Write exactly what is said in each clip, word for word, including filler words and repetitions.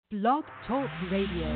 Blog Talk Radio.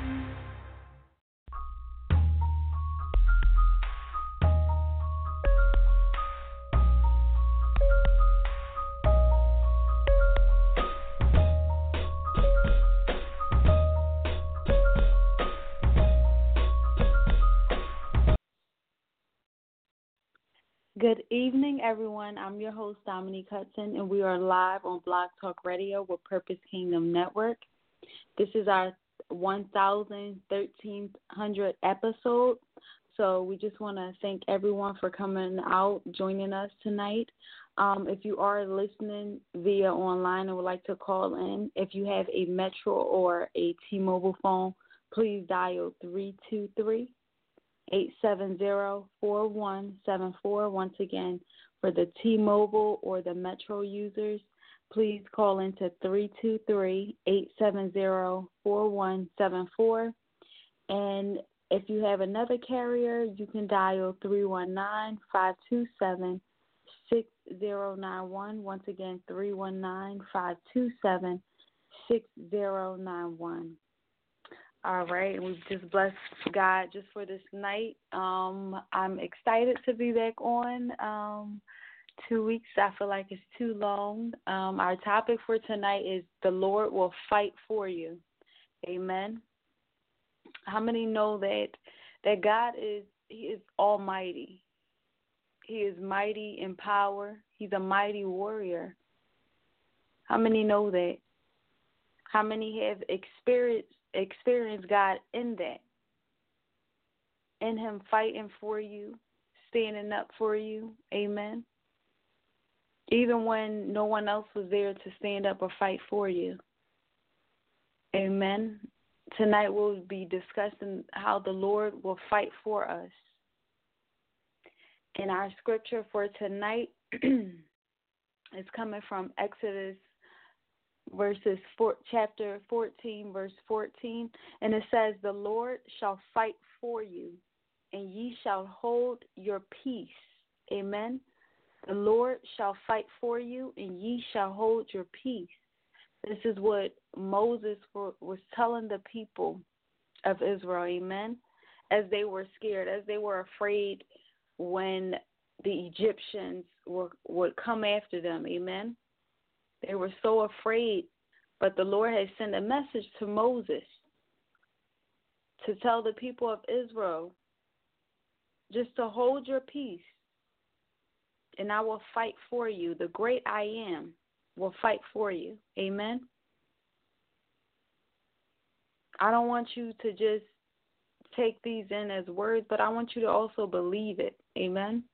Good evening, everyone. I'm your host, Dominique Hudson, and we are live on Blog Talk Radio with Purpose Kingdom Network. This is our one thousand thirteen hundredth episode, so we just want to thank everyone for coming out, joining us tonight. Um, if you are listening via online and would like to call in, if you have a Metro or a T-Mobile phone, please dial three two three, eight seven zero, four one seven four. Once again, for the T-Mobile or the Metro users, please call into three two three, eight seven zero, four one seven four. And if you have another carrier, you can dial three one nine, five two seven, six zero nine one. Once again, three one nine, five two seven, six zero nine one. All right, and we've just blessed God just for this night. Um, I'm excited to be back on. Um, two weeks, I feel like it's too long. Um, our topic for tonight is the Lord will fight for you. Amen. How many know that that God is He is almighty? He is mighty in power. He's a mighty warrior. How many know that? How many have experienced Experience God in that, in Him fighting for you, standing up for you? Amen. Even when no one else was there to stand up or fight for you. Amen. Tonight we'll be discussing how the Lord will fight for us. And our scripture for tonight is coming from Exodus verses four, chapter fourteen, verse fourteen, and it says, "The Lord shall fight for you, and ye shall hold your peace." Amen. The Lord shall fight for you, and ye shall hold your peace. This is what Moses was telling the people of Israel. Amen. As they were scared, as they were afraid when the Egyptians were, would come after them. Amen. They were so afraid, but the Lord had sent a message to Moses to tell the people of Israel just to hold your peace, and I will fight for you. The great I am will fight for you. Amen. I don't want you to just take these in as words, but I want you to also believe it. Amen.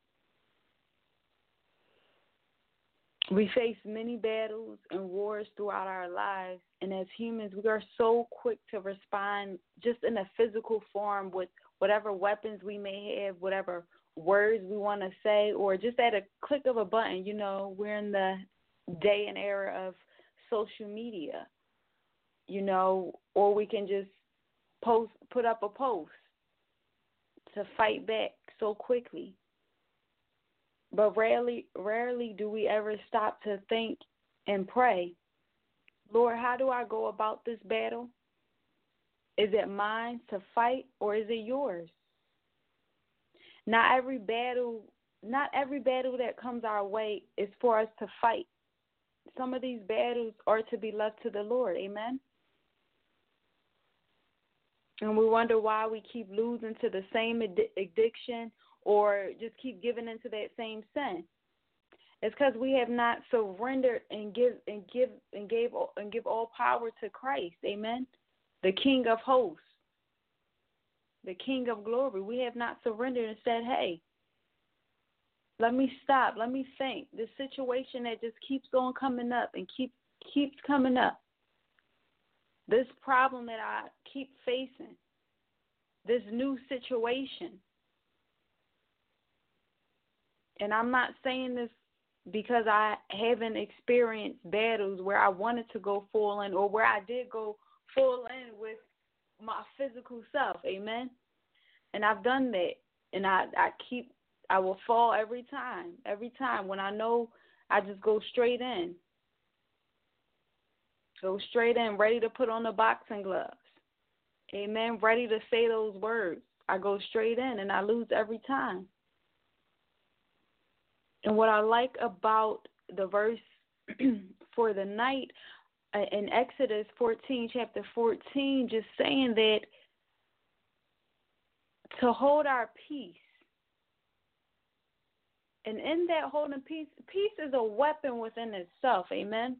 We face many battles and wars throughout our lives, and as humans, we are so quick to respond just in a physical form with whatever weapons we may have, whatever words we want to say, or just at a click of a button. You know, we're in the day and era of social media, you know, or we can just post, put up a post to fight back so quickly. But rarely, rarely do we ever stop to think and pray, Lord, how do I go about this battle? Is it mine to fight, or is it yours? Not every battle, not every battle that comes our way is for us to fight. Some of these battles are to be left to the Lord. Amen. And we wonder why we keep losing to the same addi- addiction or just keep giving into that same sin. It's because we have not surrendered and give and give and gave and give all power to Christ. Amen. The King of hosts, the King of glory. We have not surrendered and said, "Hey, let me stop. Let me think." This situation that just keeps on coming up and keep keeps coming up. This problem that I keep facing. This new situation. And I'm not saying this because I haven't experienced battles where I wanted to go full in or where I did go full in with my physical self. Amen. And I've done that. And I, I keep, I will fall every time, every time when I know I just go straight in. Go straight in, ready to put on the boxing gloves. Amen. Ready to say those words. I go straight in and I lose every time. And what I like about the verse for the night uh, in Exodus fourteen, chapter fourteen, just saying that to hold our peace. And in that holding peace, peace is a weapon within itself. Amen.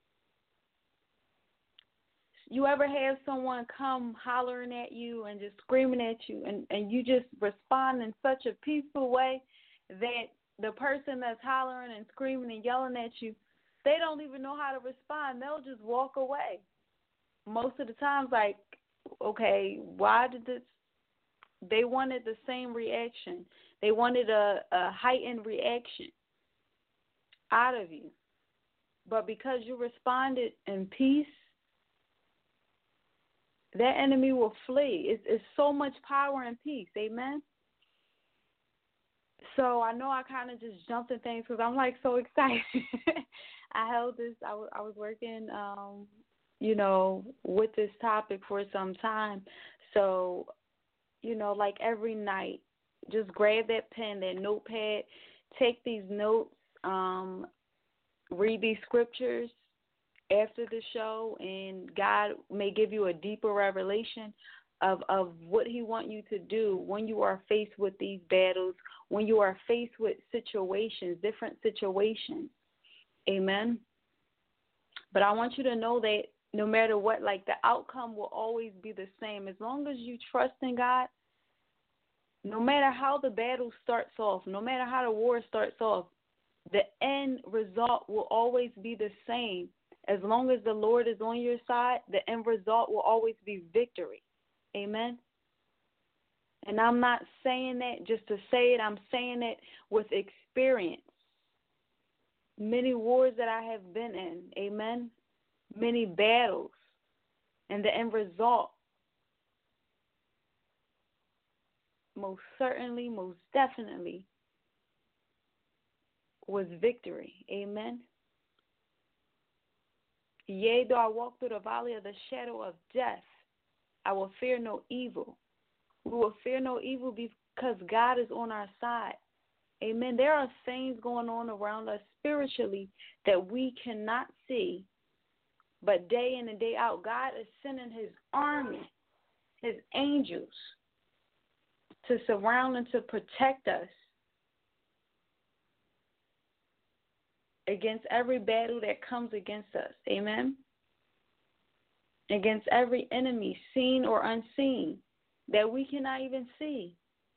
You ever have someone come hollering at you and just screaming at you, and, and you just respond in such a peaceful way that the person that's hollering and screaming and yelling at you, they don't even know how to respond. They'll just walk away. Most of the times, like, okay, why did this? They wanted the same reaction. They wanted a, a heightened reaction out of you. But because you responded in peace, that enemy will flee. It's, it's so much power in peace. Amen? So I know I kind of just jumped in things because I'm, like, so excited. I held this. I, w- I was working, um, you know, with this topic for some time. So, you know, like every night, just grab that pen, that notepad, take these notes, um, read these scriptures after the show, and God may give you a deeper revelation of, of what he wants you to do when you are faced with these battles, when you are faced with situations, different situations. Amen. But I want you to know that no matter what, like, the outcome will always be the same. As long as you trust in God, no matter how the battle starts off, no matter how the war starts off, the end result will always be the same. As long as the Lord is on your side, the end result will always be victory. Amen? And I'm not saying that just to say it. I'm saying it with experience. Many wars that I have been in, amen? Many battles. And the end result, most certainly, most definitely, was victory. Amen? Yea, though I walk through the valley of the shadow of death, I will fear no evil. We will fear no evil because God is on our side. Amen. There are things going on around us spiritually that we cannot see, but day in and day out, God is sending his army, his angels, to surround and to protect us against every battle that comes against us. Amen. Against every enemy, seen or unseen, that we cannot even see.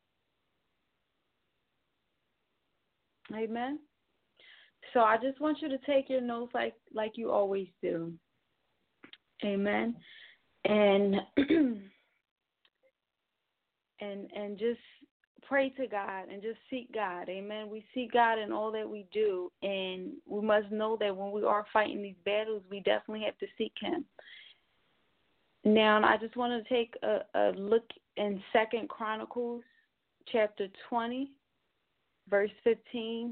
Amen. So I just want you to take your notes like, like you always do. Amen. And and and just pray to God and just seek God. Amen. We seek God in all that we do, and we must know that when we are fighting these battles, we definitely have to seek him. Now, I just want to take a, a look in Second Chronicles chapter twenty, verse fifteen.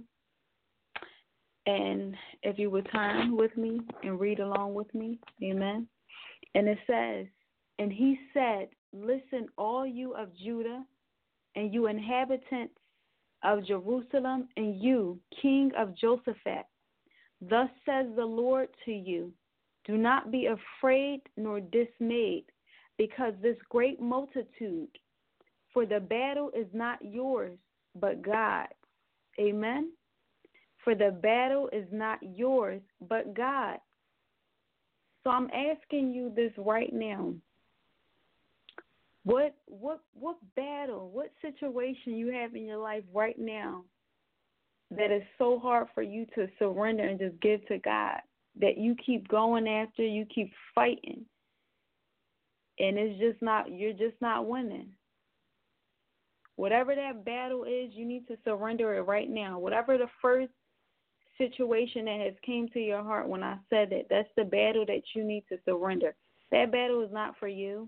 And if you would turn with me and read along with me, amen. And it says, and he said, listen, all you of Judah, and you inhabitants of Jerusalem, and you, king of Josaphat, thus says the Lord to you, do not be afraid nor dismayed, because this great multitude, for the battle is not yours, but God's. Amen. For the battle is not yours, but God. So I'm asking you this right now. What what what battle, what situation you have in your life right now that is so hard for you to surrender and just give to God, that you keep going after, you keep fighting, and it's just not, you're just not winning. Whatever that battle is, you need to surrender it right now. Whatever the first situation that has came to your heart when I said it, that's the battle that you need to surrender. That battle is not for you.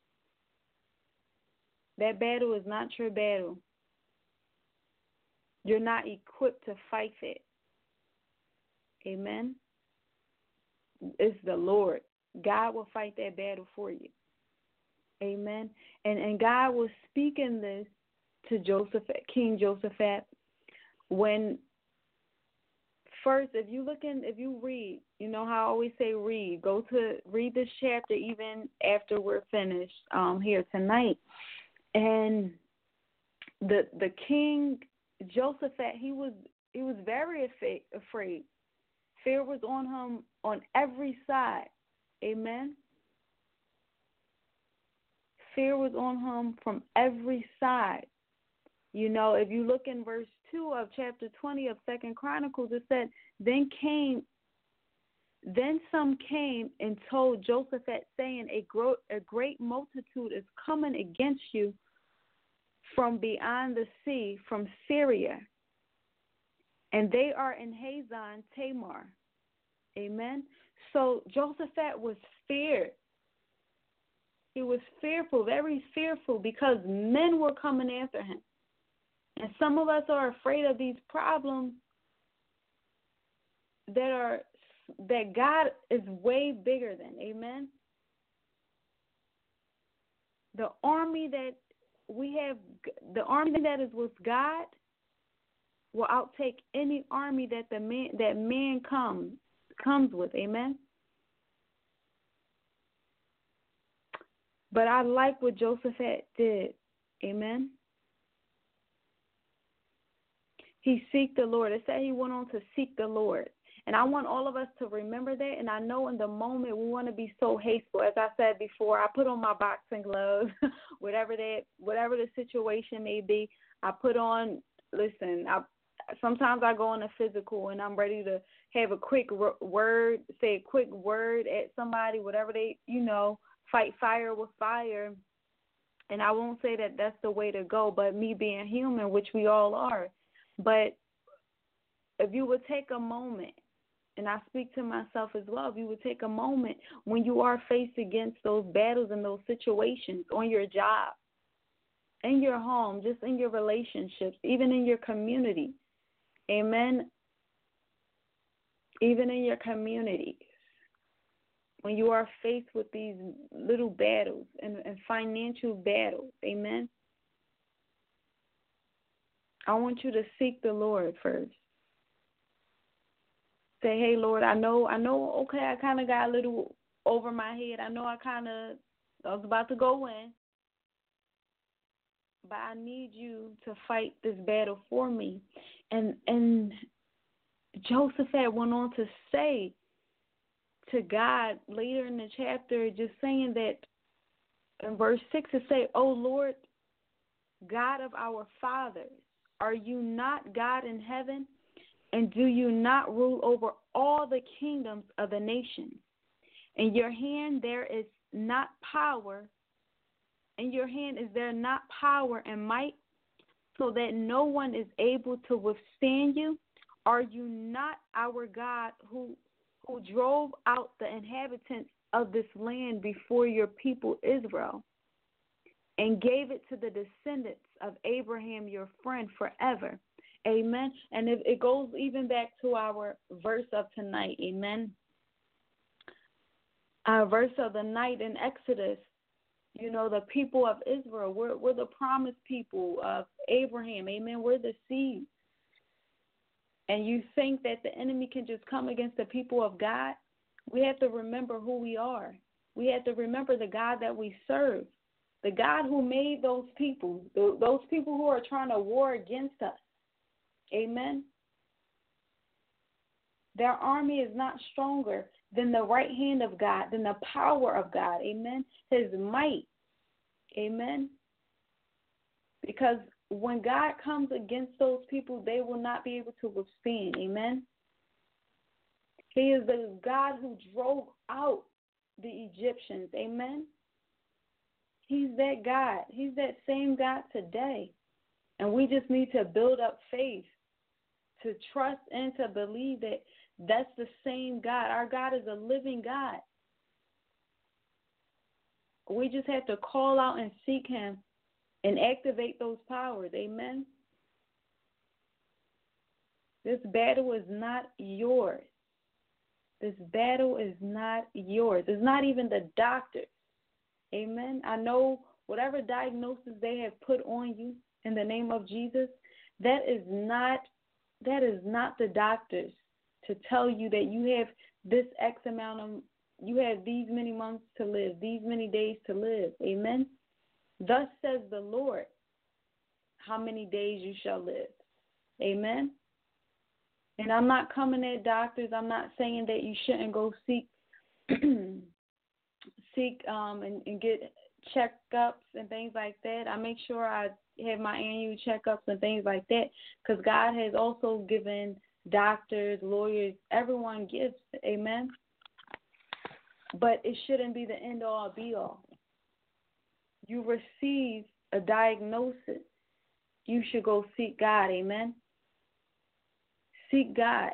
That battle is not your battle. You're not equipped to fight it. Amen. It's the Lord. God will fight that battle for you. Amen. And and God was speaking this to Joseph, King Josephat, when first, if you look in, if you read, you know how I always say read. Go to read this chapter even after we're finished um, here tonight. And the the king Josephat, he was he was very afraid. Fear was on him on every side. Amen. Fear was on him from every side. You know, if you look in verse two of chapter twenty of Second Chronicles, it said, Then came, then some came and told Josaphat, saying, a, gro- a great multitude is coming against you from beyond the sea, from Syria, and they are in Hazan Tamar. Amen. So Josaphat was feared. He was fearful, very fearful, because men were coming after him. And some of us are afraid of these problems that are that God is way bigger than. Amen. The army that we have, the army that is with God, will outtake any army that the man that man comes comes with. Amen. But I like what Josaphat did. Amen. He seeked the Lord. It said he went on to seek the Lord. And I want all of us to remember that. And I know in the moment we want to be so hasteful. As I said before, I put on my boxing gloves, whatever that, whatever the situation may be. I put on, listen, I, sometimes I go on a physical and I'm ready to have a quick word, say a quick word at somebody, whatever they, you know, fight fire with fire. And I won't say that that's the way to go, but me being human, which we all are. But if you would take a moment, and I speak to myself as well, if you would take a moment when you are faced against those battles and those situations on your job, in your home, just in your relationships, even in your community, amen, even in your communities, when you are faced with these little battles and, and financial battles, amen, I want you to seek the Lord first. Say, hey, Lord, I know, I know, okay, I kind of got a little over my head. I know I kind of, I was about to go in. But I need you to fight this battle for me. And and Josaphat went on to say to God later in the chapter, just saying that in verse six, it say, O Lord, God of our fathers, are you not God in heaven? And do you not rule over all the kingdoms of the nations? In your hand there is not power. In your hand is there not power and might, so that no one is able to withstand you? Are you not our God who who drove out the inhabitants of this land before your people Israel, and gave it to the descendants of Abraham your friend forever? Amen. And it, it goes even back to our verse of tonight. Amen. Our verse of the night in Exodus, you know, the people of Israel, we're, we're the promised people of Abraham. Amen. We're the seed. And you think that the enemy can just come against the people of God? We have to remember who we are. We have to remember the God that we serve, the God who made those people, those people who are trying to war against us. Amen. Their army is not stronger than the right hand of God, than the power of God. Amen. His might. Amen. Because when God comes against those people, they will not be able to withstand. Amen. He is the God who drove out the Egyptians. Amen. He's that God. He's that same God today. And we just need to build up faith, to trust and to believe that that's the same God. Our God is a living God. We just have to call out and seek him and activate those powers. Amen. This battle is not yours. This battle is not yours. It's not even the doctor's. Amen. I know whatever diagnosis they have put on you in the name of Jesus, that is not that is not the doctor's to tell you that you have this X amount of, you have these many months to live, these many days to live. Amen. Thus says the Lord, how many days you shall live. Amen. And I'm not coming at doctors. I'm not saying that you shouldn't go seek seek um and, and get checkups and things like that. I make sure I have my annual checkups and things like that, because God has also given doctors, lawyers, everyone gifts. Amen. But it shouldn't be the end all be all. You receive a diagnosis, you should go seek God. Amen. Seek God.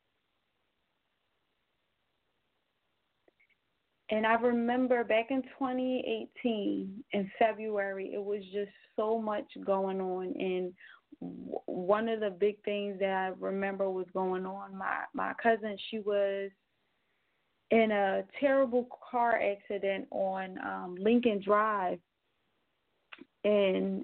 And I remember back in twenty eighteen, in February, it was just so much going on. And one of the big things that I remember was going on, my, my cousin, she was in a terrible car accident on um, Lincoln Drive. And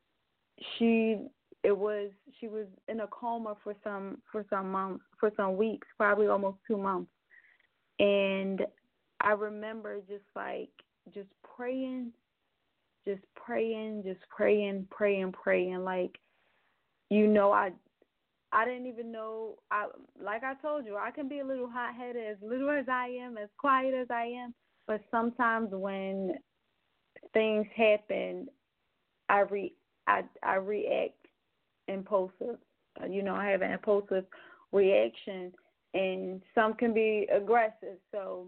she it was she was in a coma for some for some months, for some weeks, probably almost two months. And I remember just like just praying, just praying, just praying, praying, praying. Like, you know, I I didn't even know. I like I told you, I can be a little hot headed, as little as I am, as quiet as I am. But sometimes when things happen, I re I I react impulsive. You know, I have an impulsive reaction, and some can be aggressive. So,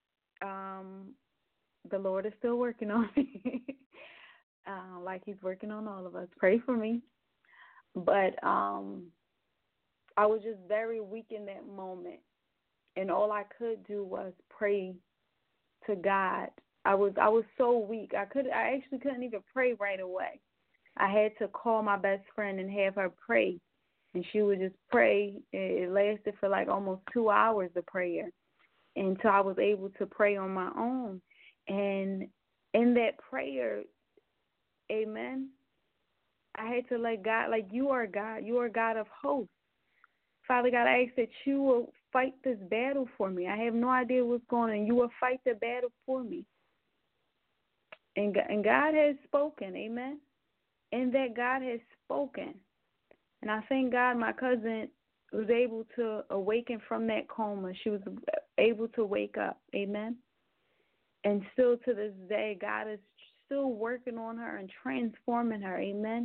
um, the Lord is still working on me, uh, like He's working on all of us. Pray for me. But um, I was just very weak in that moment, and all I could do was pray to God. I was I was so weak. I could I actually couldn't even pray right away. I had to call my best friend and have her pray, and she would just pray. It lasted for like almost two hours, the prayer, until I was able to pray on my own. And in that prayer, amen, I had to let God, like, you are God. You are God of hosts. Father God, I ask that you will fight this battle for me. I have no idea what's going on. You will fight the battle for me. And, and God has spoken, amen. And that God has spoken. And I thank God my cousin was able to awaken from that coma. She was able to wake up, amen. And still to this day, God is still working on her and transforming her, amen.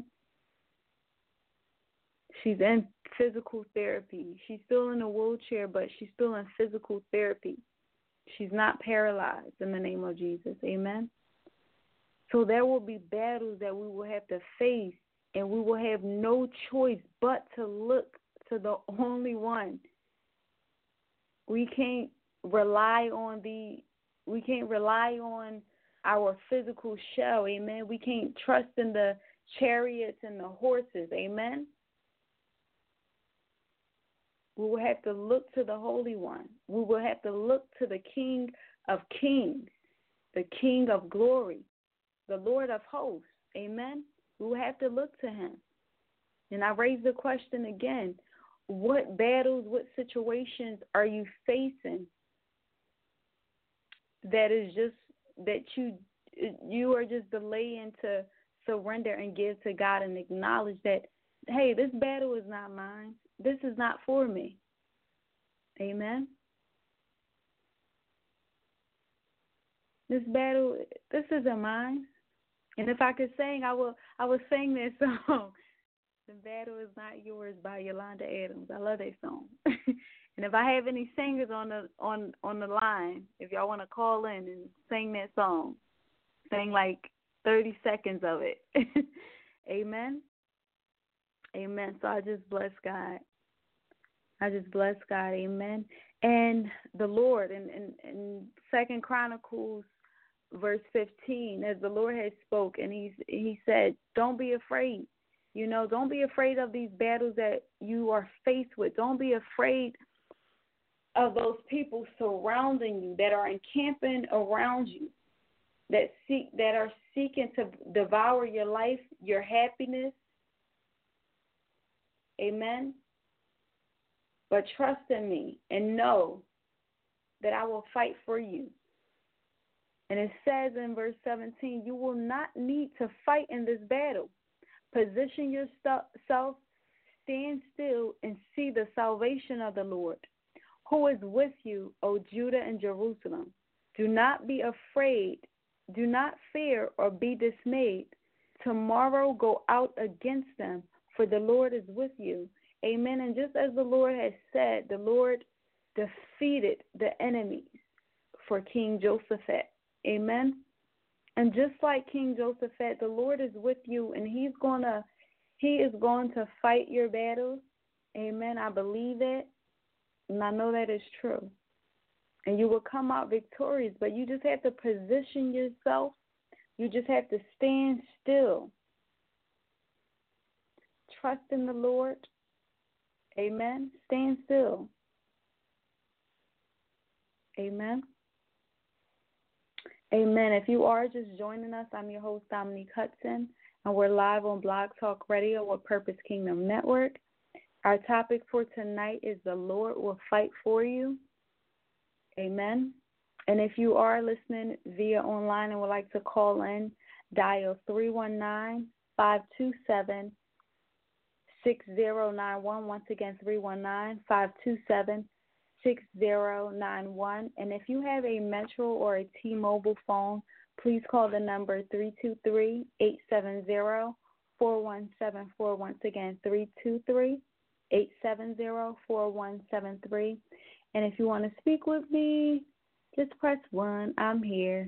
She's in physical therapy. She's still in a wheelchair, but she's still in physical therapy. She's not paralyzed in the name of Jesus, amen. So there will be battles that we will have to face, and we will have no choice but to look to the only one. We can't rely on the, we can't rely on our physical shell, amen. We can't trust in the chariots and the horses, amen. We will have to look to the Holy One. We will have to look to the King of Kings, the King of Glory, the Lord of Hosts, amen. We will have to look to Him. And I raise the question again, what battles, what situations are you facing that is just, that you you are just delaying to surrender and give to God and acknowledge that, hey, this battle is not mine. This is not for me. Amen. This battle, this isn't mine. And if I could sing, I will I will sing that song. The Battle Is Not Yours by Yolanda Adams. I love that song. And if I have any singers on the on, on the line, if y'all want to call in and sing that song, sing like thirty seconds of it. Amen. Amen. So I just bless God. I just bless God. Amen. And the Lord in, in, in Second Chronicles verse fifteen, as the Lord has spoke, and he's, he said, don't be afraid. You know, don't be afraid of these battles that you are faced with. Don't be afraid of those people surrounding you that are encamping around you, that seek that are seeking to devour your life, your happiness. Amen. But trust in me and know that I will fight for you. And it says in verse seventeen, you will not need to fight in this battle. Position yourself, stand still, and see the salvation of the Lord, who is with you, O Judah and Jerusalem. Do not be afraid. Do not fear or be dismayed. Tomorrow go out against them, for the Lord is with you. Amen. And just as the Lord has said, the Lord defeated the enemies for King Jehoshaphat. Amen. And just like King Jehoshaphat, the Lord is with you, and He's gonna, He is going to fight your battles. Amen. I believe it, and I know that is true. And you will come out victorious, but you just have to position yourself. You just have to stand still. Trust in the Lord. Amen. Stand still. Amen. Amen. If you are just joining us, I'm your host, Dominique Hudson, and we're live on Blog Talk Radio with Purpose Kingdom Network. Our topic for tonight is the Lord will fight for you. Amen. And if you are listening via online and would like to call in, dial three one nine, five two seven, six zero nine one. Once again, three one nine, five two seven, six zero nine one. And if you have a Metro or a T-Mobile phone, please call the number three two three, eight seven zero, four one seven four. Once again, three two three, eight seven zero, four one seven three. And if you want to speak with me, just press one. I'm here.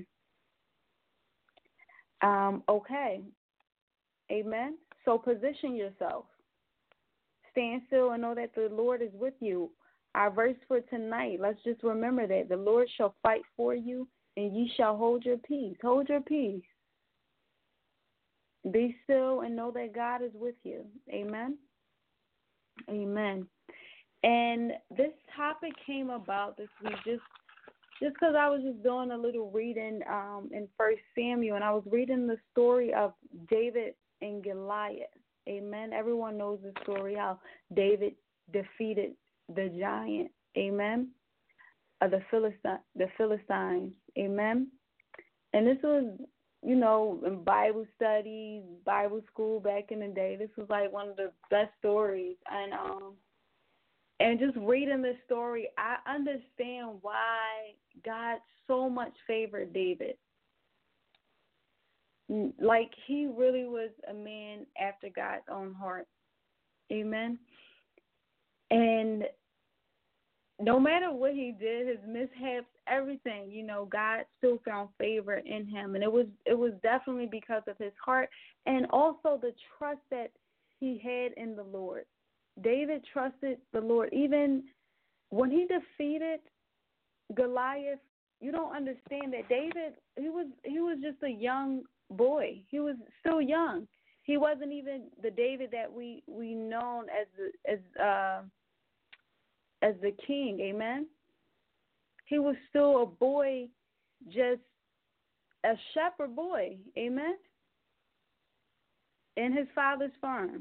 Um, okay. Amen. So position yourself. Stand still and know that the Lord is with you. Our verse for tonight, let's just remember that the Lord shall fight for you, and ye shall hold your peace. Hold your peace. Be still and know that God is with you. Amen. Amen. And this topic came about this week just just because I was just doing a little reading um, in First Samuel, and I was reading the story of David and Goliath. Amen. Everyone knows the story, how David defeated the giant. Amen. Of the Philistine, the Philistines. Amen. And this was, you know, in Bible studies, Bible school back in the day. This was like one of the best stories. And um, and just reading this story, I understand why God so much favored David. Like, he really was a man after God's own heart. Amen. And no matter what he did, his mishaps, everything, you know, God still found favor in him. And it was it was definitely because of his heart and also the trust that he had in the Lord. David trusted the Lord. Even when he defeated Goliath, you don't understand that David, he was he was just a young boy. He was still young. He wasn't even the David that we we known as the, as uh, as the king. Amen. He was still a boy, just a shepherd boy. Amen. In his father's farm.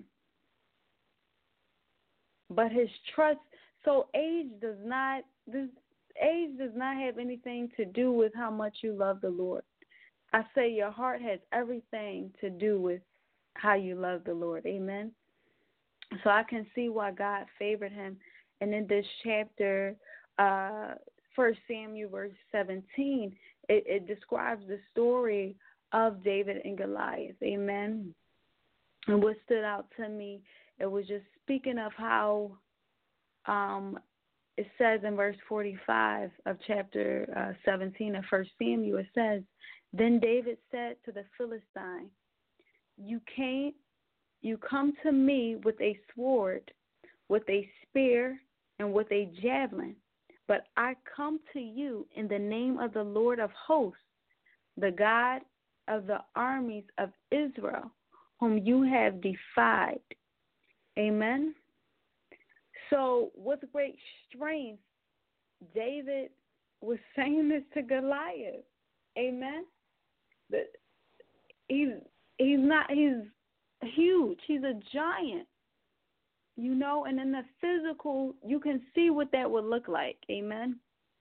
But his trust, so age does not, this age does not have anything to do with how much you love the Lord. I say your heart has everything to do with how you love the Lord. Amen. So I can see why God favored him. And in this chapter, uh, First Samuel verse seventeen, it, it describes the story of David and Goliath. Amen. And what stood out to me, it was just speaking of how um, it says in verse forty-five of chapter uh, seventeen of First Samuel, it says, then David said to the Philistine, you came, you come to me with a sword, with a spear, and with a javelin, but I come to you in the name of the Lord of hosts, the God of the armies of Israel, whom you have defied. Amen. So with great strength David was saying this to Goliath. Amen. The, he's he's not he's huge. He's a giant. You know, and in the physical, you can see what that would look like. Amen.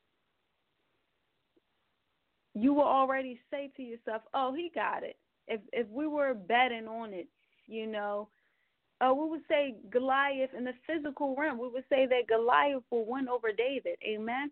You will already say to yourself, "Oh, he got it." If if we were betting on it, you know, uh, we would say Goliath in the physical realm. We would say that Goliath will win over David. Amen.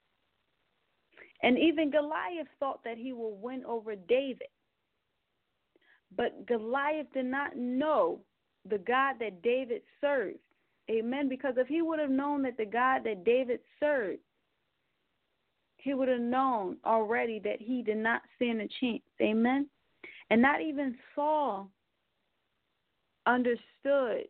And even Goliath thought that he will win over David. But Goliath did not know the God that David served. Amen. Because if he would have known that the God that David served, he would have known already that he did not stand a chance. Amen. And not even Saul understood.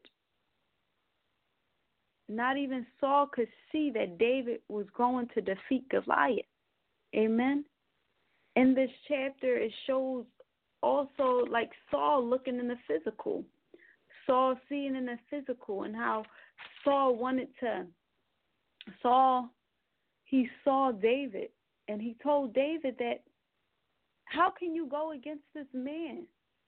Not even Saul could see that David was going to defeat Goliath. Amen. In this chapter, it shows also like Saul looking in the physical. Saul seeing in the physical, and how Saul wanted to, Saul, he saw David, and he told David that, how can you go against this man?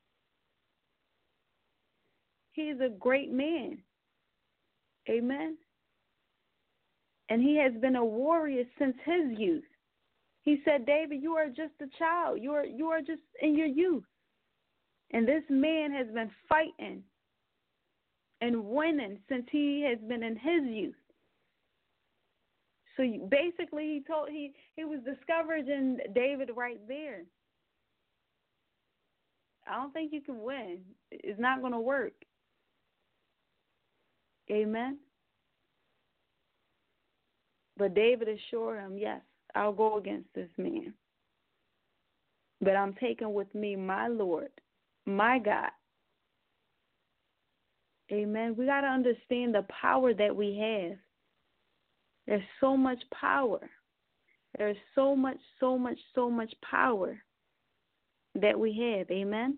He is a great man. Amen. And he has been a warrior since his youth. He said, David, you are just a child. You are, you are just in your youth. And this man has been fighting and winning since he has been in his youth. So basically, he told he, he was discouraging David right there. I don't think you can win. It's not going to work. Amen. But David assured him, yes, I'll go against this man. But I'm taking with me my Lord, my God. Amen. We got to understand the power that we have. There's so much power. There's so much, so much, so much power that we have. Amen.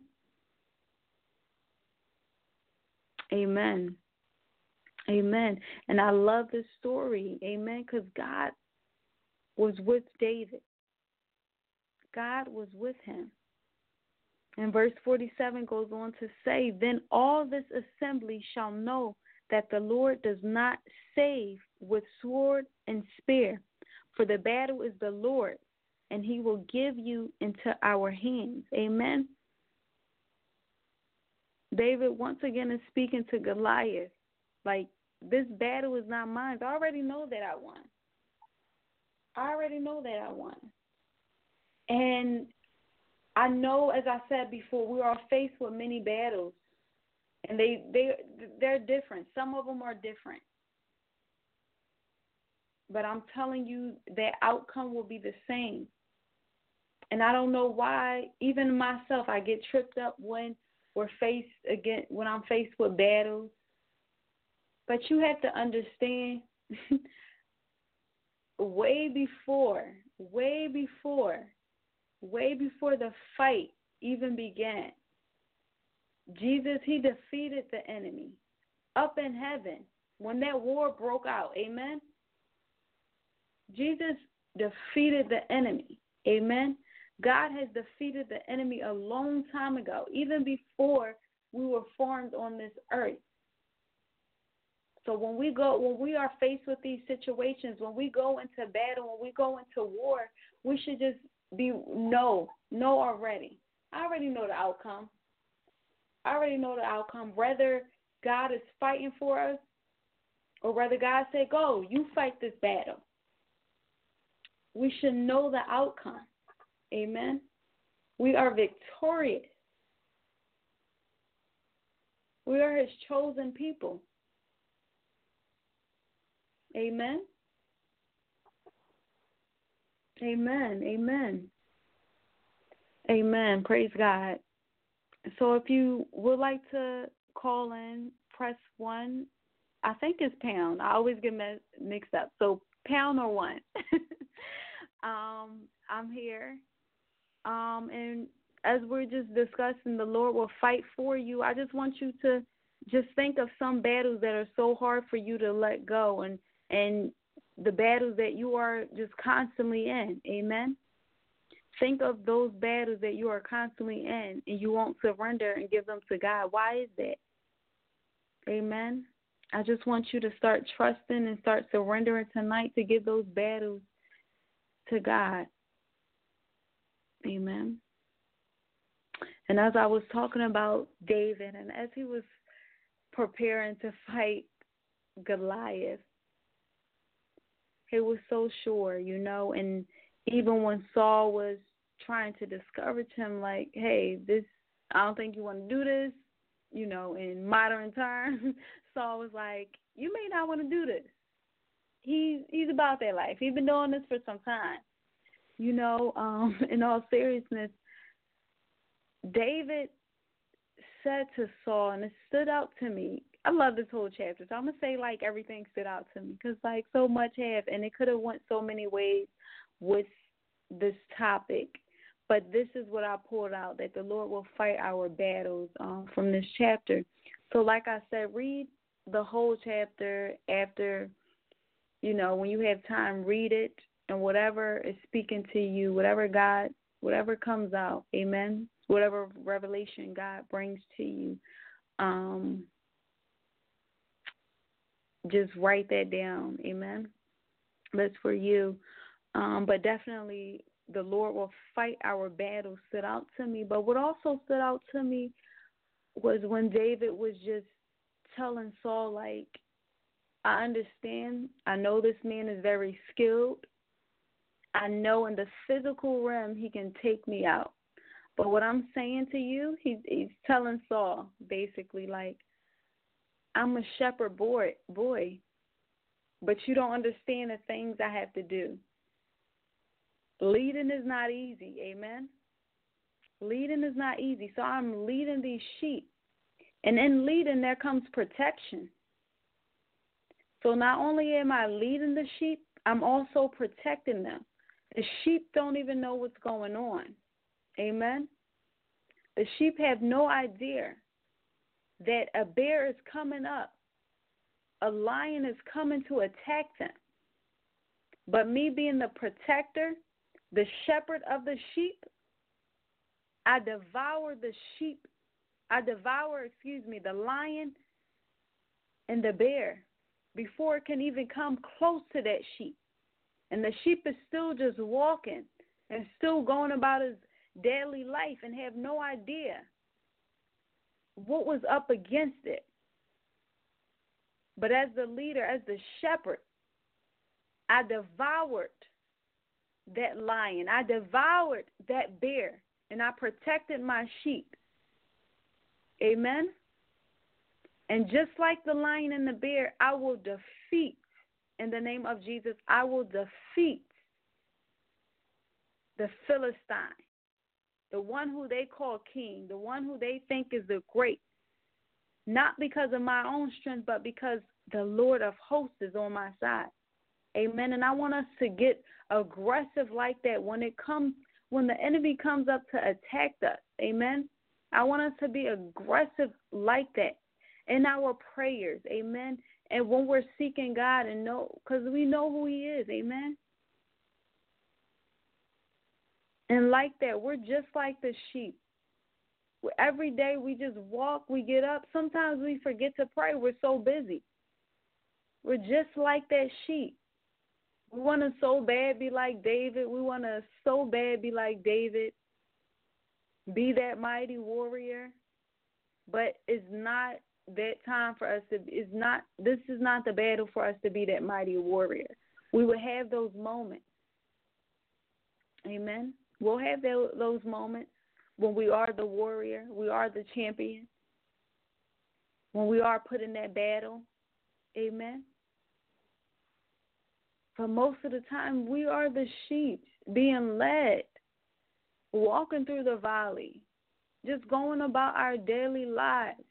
Amen. Amen. And I love this story. Amen. Because God was with David. God was with him. And verse forty-seven goes on to say, then all this assembly shall know that the Lord does not save with sword and spear, for the battle is the Lord, and he will give you into our hands. Amen. David once again is speaking to Goliath, like, this battle is not mine. I already know that I won. I already know that I won. And I know, as I said before, we are faced with many battles, and they, they, they're different. Some of them are different. But I'm telling you, that outcome will be the same. And I don't know why, even myself, I get tripped up when we're faced again, when I'm faced with battles. But you have to understand, way before, way before, way before the fight even began, Jesus, he defeated the enemy up in heaven when that war broke out. Amen. Jesus defeated the enemy. Amen. God has defeated the enemy a long time ago, even before we were formed on this earth. So when we go, when we are faced with these situations, when we go into battle, when we go into war, we should just be know, know already. I already know the outcome. I already know the outcome. Whether God is fighting for us or whether God said, go, you fight this battle. We should know the outcome. Amen. We are victorious. We are his chosen people. Amen. Amen. Amen. Amen. Praise God. So if you would like to call in, press one. I think it's pound. I always get mixed up. So pound or one. um, I'm here. Um, and as we're just discussing, the Lord will fight for you. I just want you to just think of some battles that are so hard for you to let go, and and the battles that you are just constantly in. Amen. Think of those battles that you are constantly in and you won't surrender and give them to God. Why is that? Amen. I just want you to start trusting and start surrendering tonight to give those battles to God. Amen. And as I was talking about David and as he was preparing to fight Goliath, he was so sure, you know, and even when Saul was trying to discourage him, like, hey, this, I don't think you want to do this, you know, in modern terms, Saul was like, you may not want to do this. He's, he's about that life. He's been doing this for some time. You know, um, in all seriousness, David said to Saul, and it stood out to me. I love this whole chapter, so I'm going to say, like, everything stood out to me because, like, so much have, and it could have went so many ways with this topic. But this is what I pulled out, that the Lord will fight our battles um, from this chapter. So, like I said, read the whole chapter after, you know, when you have time, read it, and whatever is speaking to you, whatever God, whatever comes out, amen, whatever revelation God brings to you, um, just write that down, amen. That's for you. Um, but definitely the Lord will fight our battles stood out to me. But what also stood out to me was when David was just telling Saul, like, I understand. I know this man is very skilled. I know in the physical realm he can take me out. But what I'm saying to you, he's, he's telling Saul, basically, like, I'm a shepherd boy, boy, but you don't understand the things I have to do. Leading is not easy, amen? Leading is not easy, so I'm leading these sheep. And in leading, there comes protection. So not only am I leading the sheep, I'm also protecting them. The sheep don't even know what's going on, amen? The sheep have no idea that a bear is coming up, a lion is coming to attack them. But me being the protector, the shepherd of the sheep, I devour the sheep. I devour, excuse me, the lion and the bear before it can even come close to that sheep. And the sheep is still just walking and still going about his daily life and have no idea what was up against it. But as the leader, as the shepherd, I devoured that lion. I devoured that bear, and I protected my sheep. Amen? And just like the lion and the bear, I will defeat, in the name of Jesus, I will defeat the Philistine, the one who they call king, the one who they think is the great, not because of my own strength, but because the Lord of hosts is on my side. Amen. And I want us to get aggressive like that when it comes, when the enemy comes up to attack us. Amen. I want us to be aggressive like that in our prayers. Amen. And when we're seeking God and know, because we know who he is. Amen. And like that, we're just like the sheep. Every day we just walk, we get up. Sometimes we forget to pray. We're so busy. We're just like that sheep. We want to so bad be like David. We want to so bad be like David, be that mighty warrior. But it's not that time for us to, it's not, this is not the battle for us to be that mighty warrior. We will have those moments. Amen. We'll have those moments when we are the warrior, we are the champion, when we are put in that battle. Amen. But most of the time, we are the sheep being led, walking through the valley, just going about our daily lives,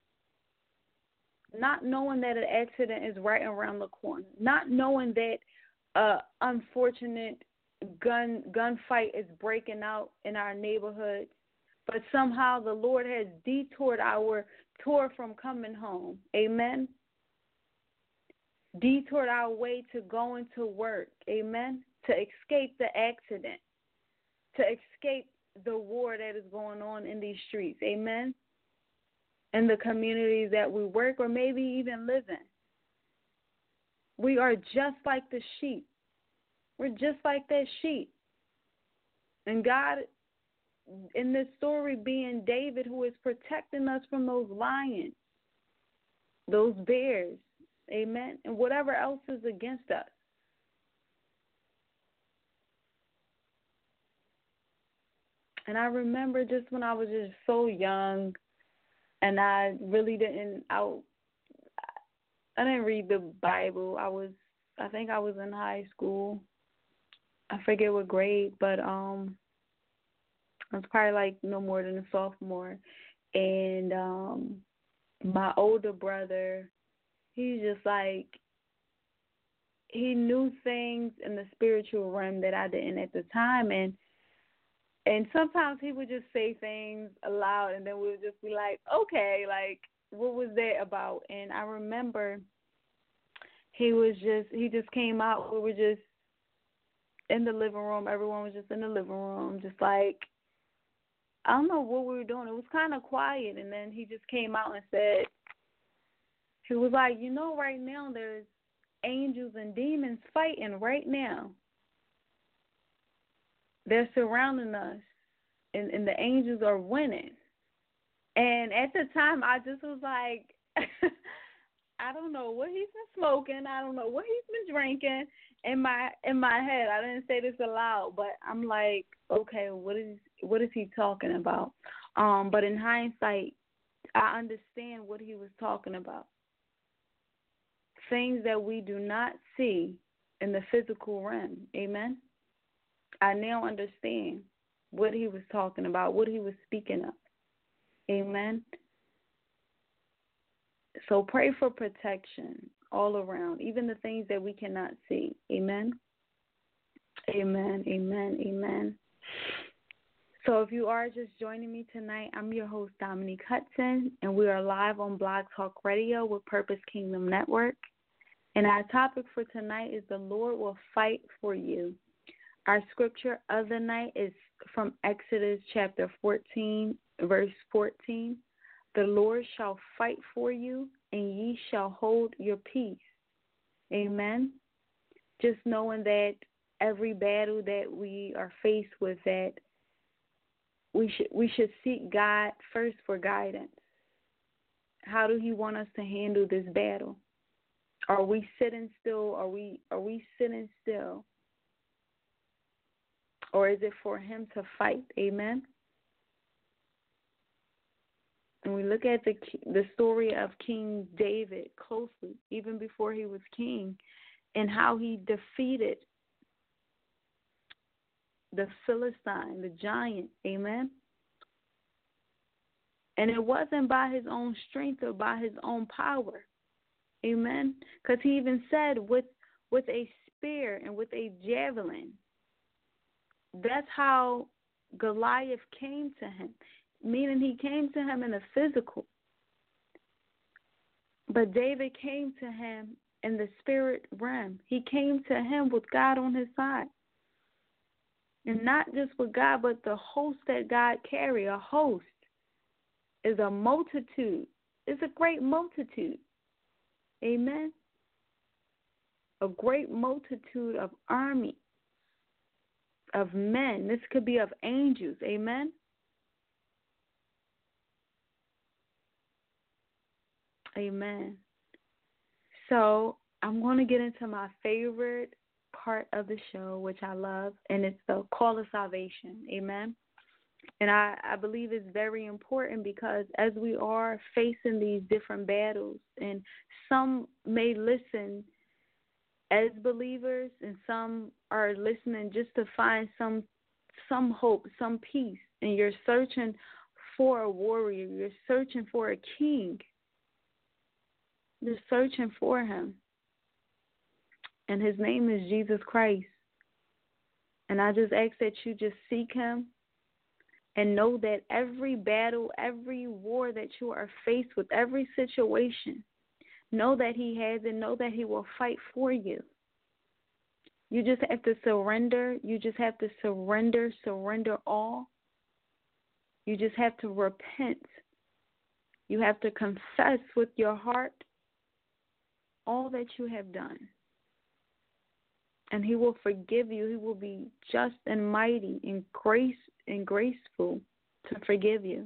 not knowing that an accident is right around the corner, not knowing that uh, unfortunate gun gunfight is breaking out in our neighborhoods, but somehow the Lord has detoured our tour from coming home. Amen. detoured our way to go into work, amen, to escape the accident, to escape the war that is going on in these streets, amen, in the communities that we work or maybe even live in. We are just like the sheep. We're just like that sheep. And God, in this story, being David, who is protecting us from those lions, those bears, amen, and whatever else is against us. And I remember just when I was just so young, and I really didn't, I, I didn't read the Bible. I was, I think I was in high school. I forget what grade, but um, I was probably like no more than a sophomore. And um, my older brother, he's just like, he knew things in the spiritual realm that I didn't at the time. And and sometimes he would just say things aloud, and then we would just be like, okay, like, what was that about? And I remember he was just, he just came out. We were just in the living room. Everyone was just in the living room, just like, I don't know what we were doing. It was kind of quiet. And then he just came out and said, he was like, you know, right now there's angels and demons fighting right now. They're surrounding us, and, and the angels are winning. And at the time, I just was like, I don't know what he's been smoking. I don't know what he's been drinking. In my in my head, I didn't say this aloud, but I'm like, okay, what is what is he talking about? Um, but in hindsight, I understand what he was talking about. Things that we do not see in the physical realm. Amen. I now understand what he was talking about, what he was speaking of. Amen. So pray for protection all around, even the things that we cannot see. Amen. Amen. Amen. Amen. So if you are just joining me tonight, I'm your host, Dominique Hudson, and we are live on Blog Talk Radio with Purpose Kingdom Network. And our topic for tonight is the Lord will fight for you. Our scripture of the night is from Exodus chapter fourteen, verse fourteen. The Lord shall fight for you, and ye shall hold your peace. Amen. Just knowing that every battle that we are faced with, that we should we should seek God first for guidance. How do He want us to handle this battle? Are we sitting still? Are we are we sitting still? Or is it for Him to fight? Amen. And we look at the the story of King David closely, even before he was king, and how he defeated the Philistine, the giant. Amen. And it wasn't by his own strength or by his own power. Amen. Because he even said with with a spear and with a javelin. That's how Goliath came to him, meaning he came to him in the physical. But David came to him in the spirit realm. He came to him with God on his side. And not just with God, but the host that God carry. A host is a multitude. It's a great multitude. Amen. A great multitude of army, of men. This could be of angels. Amen. Amen. So I'm going to get into my favorite part of the show, which I love, and it's the call of salvation. Amen. And I, I believe it's very important because as we are facing these different battles, and some may listen as believers, and some are listening just to find some some hope, some peace, and you're searching for a warrior. You're searching for a king. You're searching for him. And his name is Jesus Christ. And I just ask that you just seek him and know that every battle, every war that you are faced with, every situation, Know that he has and know that he will fight for you. You just have to surrender. You just have to surrender, surrender all. You just have to repent. You have to confess with your heart all that you have done. And he will forgive you. He will be just and mighty and grace and graceful to forgive you.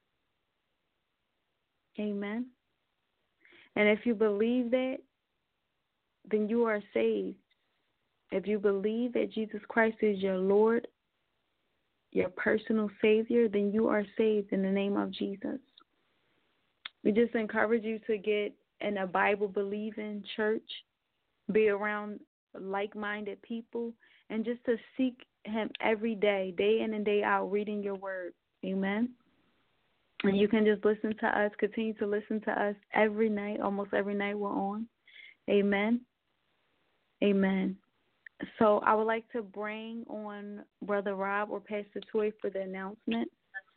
Amen. And if you believe that, then you are saved. If you believe that Jesus Christ is your Lord, your personal Savior, then you are saved in the name of Jesus. We just encourage you to get in a Bible-believing church, be around like-minded people, and just to seek him every day, day in and day out, reading your word. Amen. And you can just listen to us, continue to listen to us every night, almost every night we're on. Amen. Amen. So I would like to bring on Brother Rob or Pastor Toy for the announcement.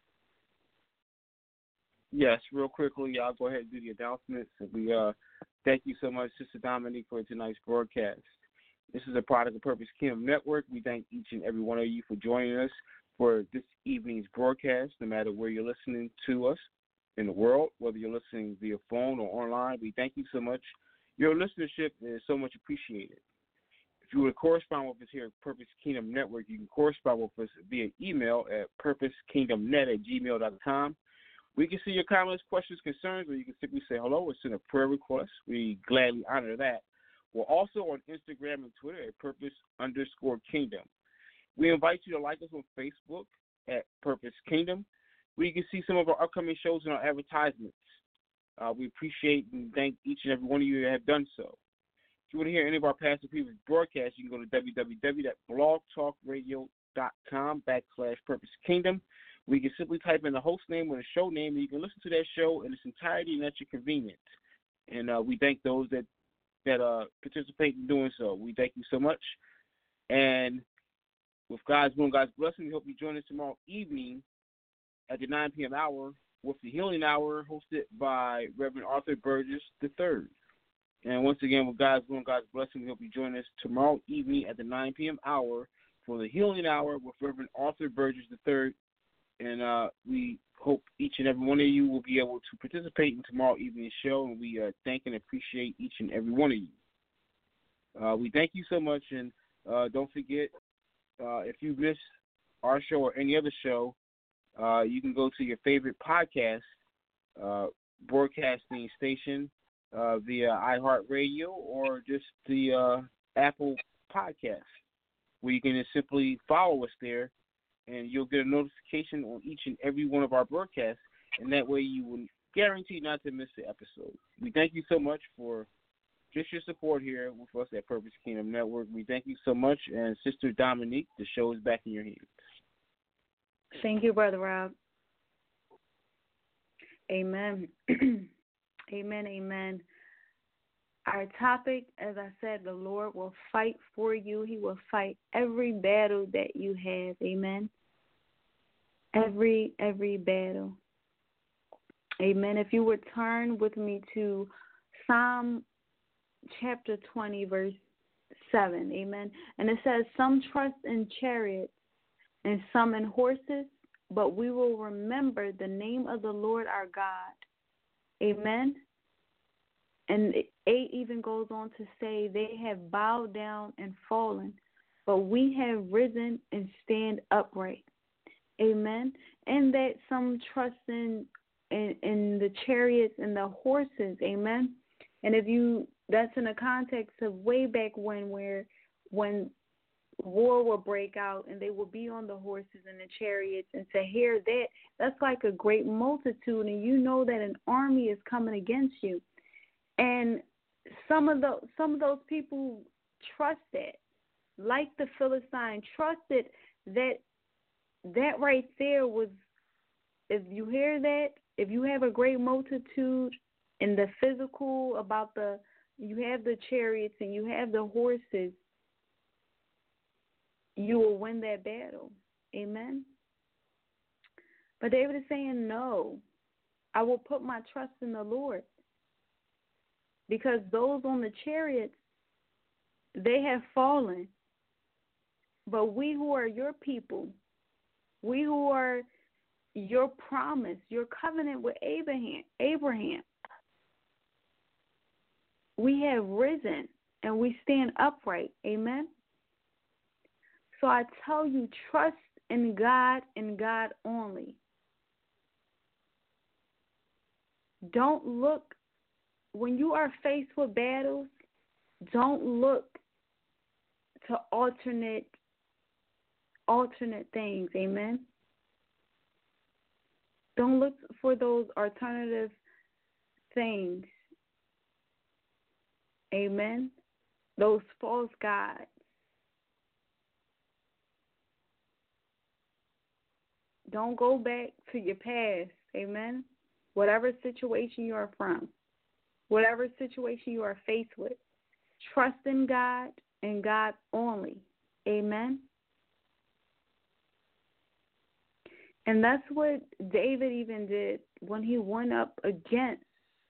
Yes, real quickly, I'll go ahead and do the announcements. We uh, thank you so much, Sister Dominique, for tonight's broadcast. This is a product of Purpose Kingdom Network. We thank each and every one of you for joining us for this evening's broadcast, no matter where you're listening to us in the world, whether you're listening via phone or online. We thank you so much. Your listenership is so much appreciated. If you would correspond with us here at Purpose Kingdom Network, you can correspond with us via email at purpose kingdom net at gmail dot com. We can see your comments, questions, concerns, or you can simply say hello or send a prayer request. We gladly honor that. We're also on Instagram and Twitter at purpose underscore kingdom. We invite you to like us on Facebook at Purpose Kingdom, where you can see some of our upcoming shows and our advertisements. Uh, we appreciate and thank each and every one of you that have done so. If you want to hear any of our past or previous broadcasts, you can go to w w w dot blog talk radio dot com backslash Purpose Kingdom. We can simply type in the host name or the show name, and you can listen to that show in its entirety and at your convenience. And uh, we thank those that, that uh, participate in doing so. We thank you so much. And with God's will and God's blessing, we hope you join us tomorrow evening at the nine p.m. hour with the Healing Hour hosted by Reverend Arthur Burgess the third. And once again, with God's will and God's blessing, we hope you join us tomorrow evening at the nine p.m. hour for the Healing Hour with Reverend Arthur Burgess the third. And uh, we hope each and every one of you will be able to participate in tomorrow evening's show, and we uh, thank and appreciate each and every one of you. Uh, we thank you so much, and uh, don't forget, uh, if you miss our show or any other show, uh, you can go to your favorite podcast uh, broadcasting station uh, via iHeartRadio or just the uh, Apple Podcast, where you can just simply follow us there, and you'll get a notification on each and every one of our broadcasts, and that way you will guarantee not to miss the episode. We thank you so much for just your support here with us at Purpose Kingdom Network. We thank you so much, and Sister Dominique, the show is back in your hands. Thank you, Brother Rob. Amen. Amen, amen. Our topic, as I said, the Lord will fight for you. He will fight every battle that you have. Amen. Every, every battle. Amen. If you would turn with me to Psalm chapter twenty, verse seven. Amen. And it says, some trust in chariots and some in horses, but we will remember the name of the Lord our God. Amen. And eight even goes on to say, they have bowed down and fallen, but we have risen and stand upright. Amen. And that some trust in, in, in the chariots and the horses. Amen. And if you, that's in the context of way back when, where when war will break out and they will be on the horses and the chariots, and to hear that, that's like a great multitude, and you know that an army is coming against you. And some of the some of those people trusted, like the Philistine, trusted that that right there was, if you hear that, if you have a great multitude in the physical about the, you have the chariots and you have the horses, you will win that battle. Amen. But David is saying, no, I will put my trust in the Lord. because those on the chariots, they have fallen. But we who are your people, we who are your promise, your covenant with Abraham, Abraham, we have risen and we stand upright. Amen. So I tell you, trust in God and God only. Don't look, when you are faced with battles, don't look to alternate alternate things. Amen. Don't look for those alternative things. Amen. Those false gods. Don't go back to your past. Amen. Whatever situation you are from, whatever situation you are faced with, trust in God and God only. Amen. And that's what David even did when he went up against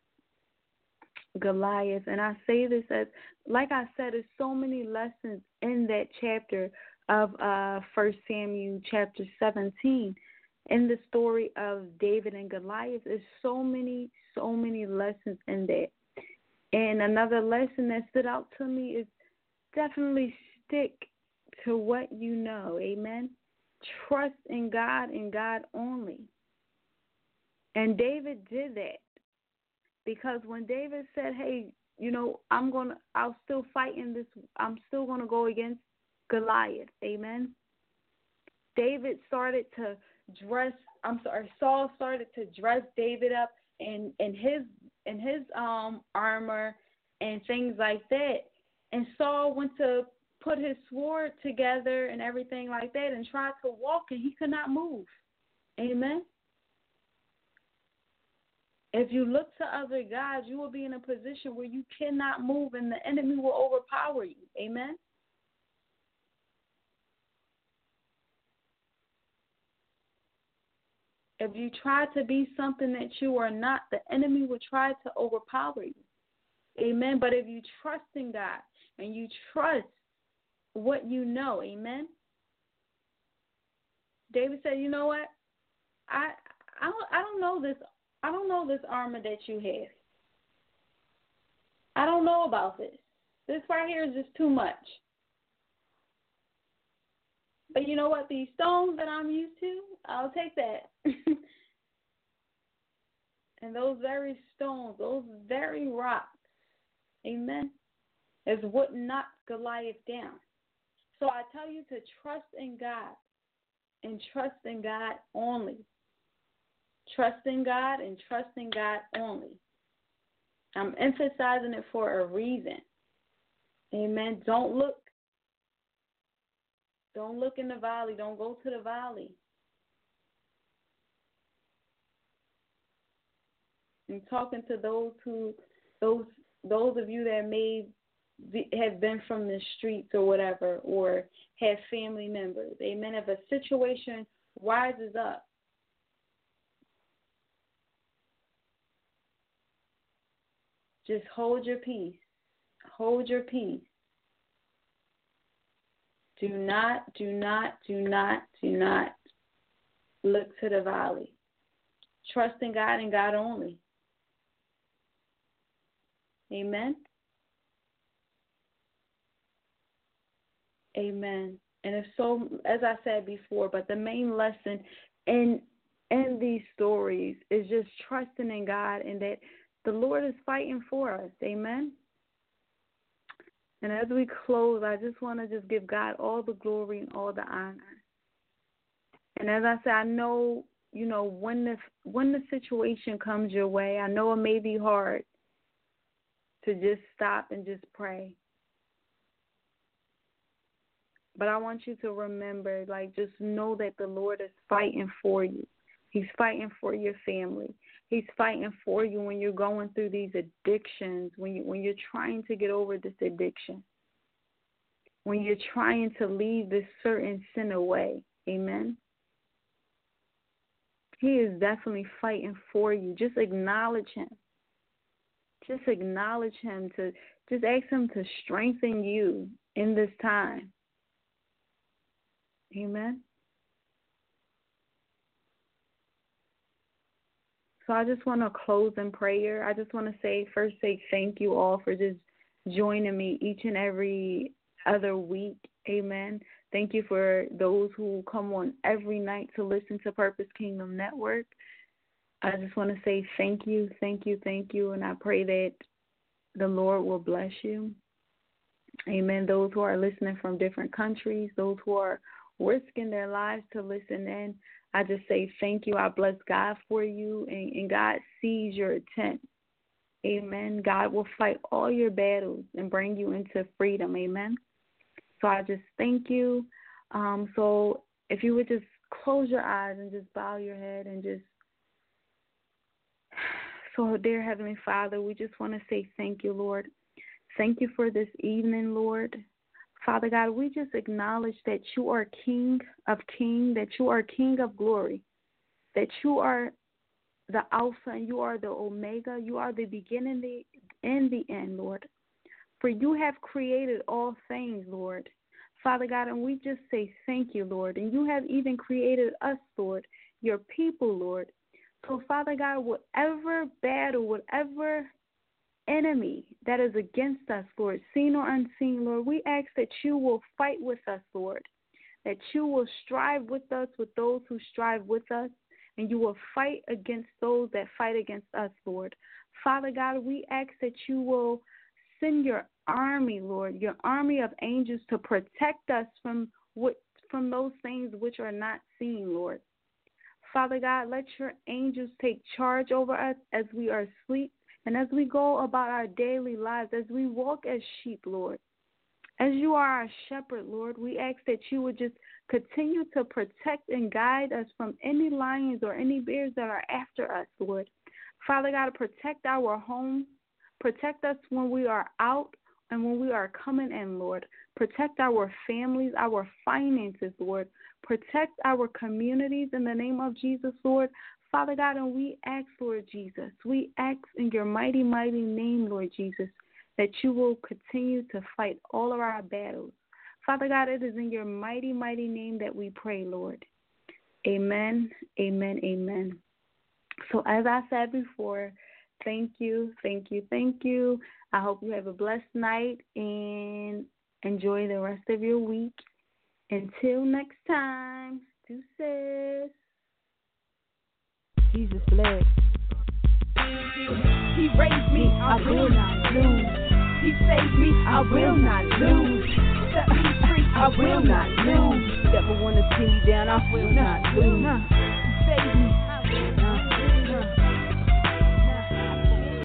Goliath. And I say this as, like I said, there's so many lessons in that chapter of uh, First Samuel chapter seventeen. In the story of David and Goliath, there's so many, so many lessons in that. And another lesson that stood out to me is definitely stick to what you know. Amen. Trust in God and God only. And David did that, because when David said, hey, you know, I'm going to, I'll still fight in this, I'm still going to go against Goliath. Amen. David started to dress, I'm sorry, Saul started to dress David up in, in his in his um armor and things like that. And Saul went to put his sword together and everything like that and tried to walk, and he could not move. Amen. If you look to other gods, you will be in a position where you cannot move and the enemy will overpower you. Amen. If you try to be something that you are not, the enemy will try to overpower you. Amen. But if you trust in God and you trust what you know, amen. David said, you know what? I I don't, I don't know this I don't know this armor that you have. I don't know about this. This right here is just too much. But you know what? These stones that I'm used to, I'll take that. And those very stones, those very rocks, amen, is what knocked Goliath down. So I tell you to trust in God and trust in God only. Trust in God and trust in God only. I'm emphasizing it for a reason. Amen. Don't look. Don't look in the valley. Don't go to the valley. I'm talking to those who, those those of you that may be, have been from the streets or whatever, or have family members. Amen. If a situation rises up, just hold your peace. Hold your peace. Do not, do not, do not, do not look to the valley. Trust in God and God only. Amen. Amen. And if so, as I said before, but the main lesson in in these stories is just trusting in God and that the Lord is fighting for us. Amen. And as we close, I just want to just give God all the glory and all the honor. And as I said, I know, you know, when the when the situation comes your way, I know it may be hard to just stop and just pray. But I want you to remember, like, just know that the Lord is fighting for you. He's fighting for your family. He's fighting for you when you're going through these addictions, when you when you're trying to get over this addiction, when you're trying to leave this certain sin away. Amen. He is definitely fighting for you. Just acknowledge him. just acknowledge him, to just ask him to strengthen you in this time. Amen. So I just want to close in prayer. I just want to say, first say thank you all for just joining me each and every other week. Amen. Thank you for those who come on every night to listen to Purpose Kingdom Network. I just want to say thank you, thank you, thank you, and I pray that the Lord will bless you. Amen. Those who are listening from different countries, those who are risking their lives to listen in, I just say thank you. I bless God for you, and, and God sees your intent. Amen. God will fight all your battles and bring you into freedom. Amen. So I just thank you. Um, so if you would just close your eyes and just bow your head and just, so dear Heavenly Father, we just want to say thank you, Lord. Thank you for this evening, Lord. Father God, we just acknowledge that you are King of Kings, that you are King of glory, that you are the Alpha and you are the Omega. You are the beginning and the end, Lord. For you have created all things, Lord. Father God, and we just say thank you, Lord. And you have even created us, Lord, your people, Lord. So, Father God, whatever battle, whatever enemy that is against us, Lord, seen or unseen, Lord, we ask that you will fight with us, Lord, that you will strive with us, with those who strive with us, and you will fight against those that fight against us, Lord. Father God, we ask that you will send your army, Lord, your army of angels to protect us from what, from those things which are not seen, Lord. Father God, let your angels take charge over us as we are asleep and as we go about our daily lives, as we walk as sheep, Lord. As you are our shepherd, Lord, we ask that you would just continue to protect and guide us from any lions or any bears that are after us, Lord. Father God, protect our home. Protect us when we are out and when we are coming in, Lord. Protect our families, our finances, Lord. Protect our communities in the name of Jesus, Lord. Father God, and we ask, Lord Jesus, we ask in your mighty, mighty name, Lord Jesus, that you will continue to fight all of our battles. Father God, it is in your mighty, mighty name that we pray, Lord. Amen, amen, amen. So as I said before, thank you, thank you, thank you. I hope you have a blessed night and enjoy the rest of your week. Until next time, deuces. Jesus bled. He raised me, I will not lose. He saved me, I will not lose. Set me free, I will not lose. Never wanna see me down, I will not lose.